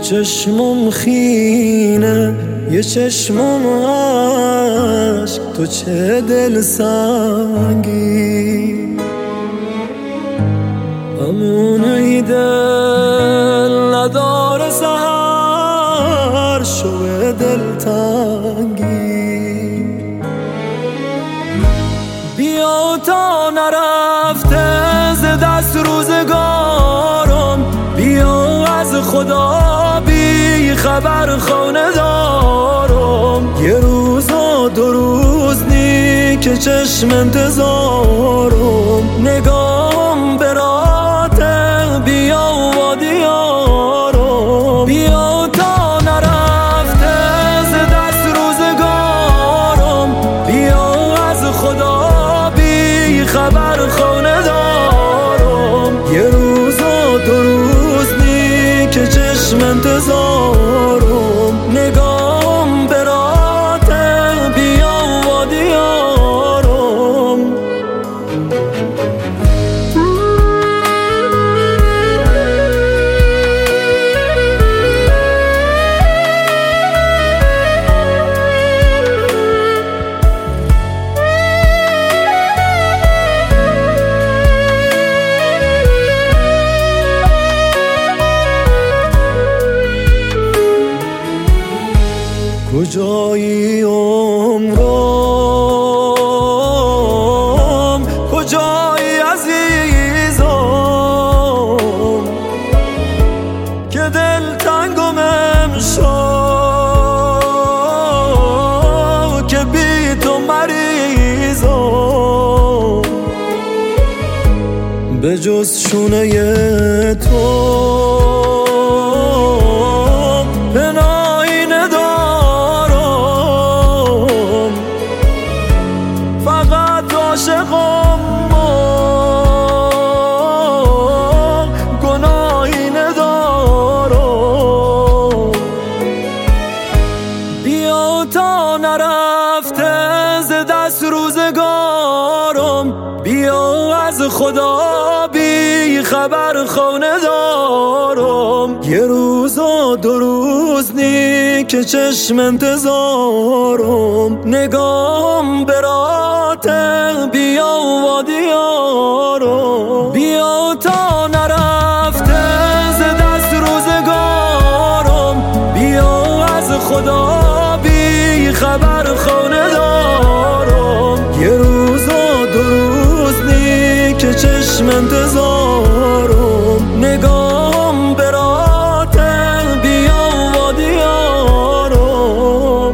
چشمم خینه یه چشمم عشق، تو چه دل سنگی. همونی دل نداره سهر شو دل تنگی. بیا تا نرفته ز دست روزگارم، بیا از خدا بی خبر خانه دارم. یه روز و دو روز نی که چشم انتظارم، نگام براته بیا و دیارم. بیا تا نرفته ز دست روزگارم، بیا از خدا بی خبر خانه دارم. یه روز و دو روز نی که چشم انتظارم، نگام براته بیا و دیارم. کجایی عمرم، کجایی عزیزم، که دل تنگم امشب، که بی تو مریضم. به جز شونه تو پناهی ندارم، فقط عاشقم گناهی ندارم. بیا تا نرفته ز دست روزگارم، بیا از خدا بی خبر خانه دارم. یه روز و دو روز نی که چشم انتظارم، نگام براته بیا و دیارم. بیا تا نرفته ز دست روزگارم، بیا از خدا بی خبر خانه دارم. یه روز و دو روز نی که چشم انتظارم، نگام براته بیا و دیارم.